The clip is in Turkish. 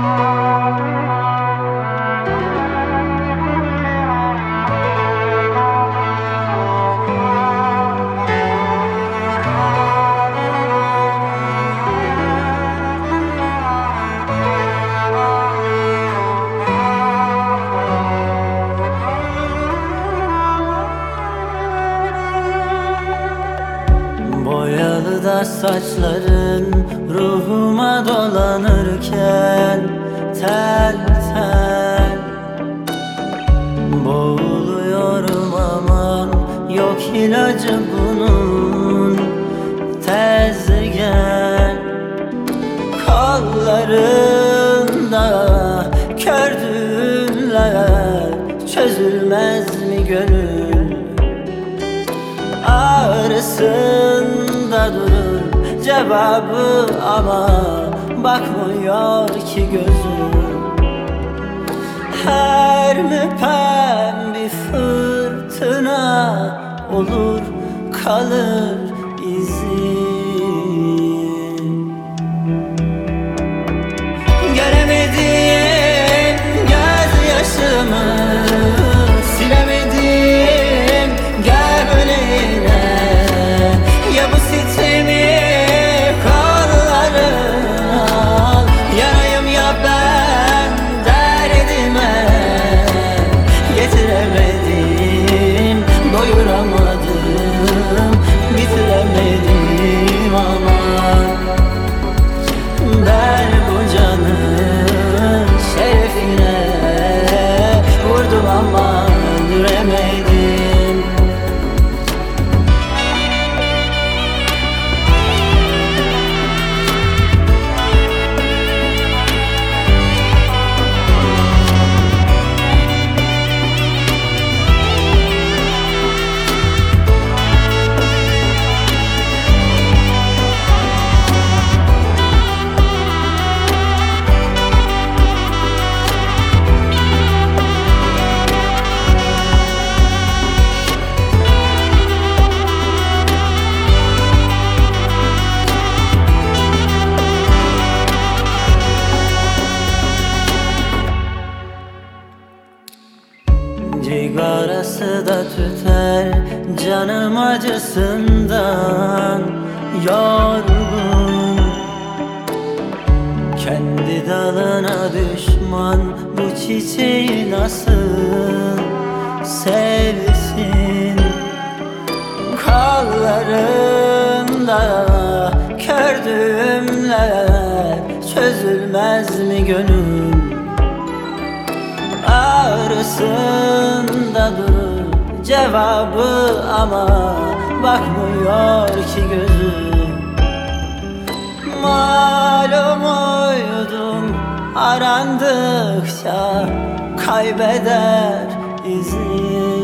Boyalı da saçların ruhuma dolanırken tel tel boğuluyorum aman, yok ilacı bunun, tez gel. Kollarında kördüler, çözülmez mi gönül? Ağrısında durur cevabı ama bakmıyor ki gözüm. Her müpem bir fırtına olur, kalır izin. Göremediğim gözyaşımı silemedim gömleğine. Ya bu sitemi kollarına al, yanayım ya ben derdime. Yetiremedim, doyuramadım, bitiremedim aman. Ben bu canın şerefine vurdum ama öldüremedim. Cigarası da tüter canım acısından yorgun. Kendi dalına düşman bu çiçeği nasıl sevsin? Kollarında kördüğümler, çözülmez mi gönül? Ağrısında durur cevabı ama bakmıyor ki gözüm. Malum uydum arandıkça kaybeder izin.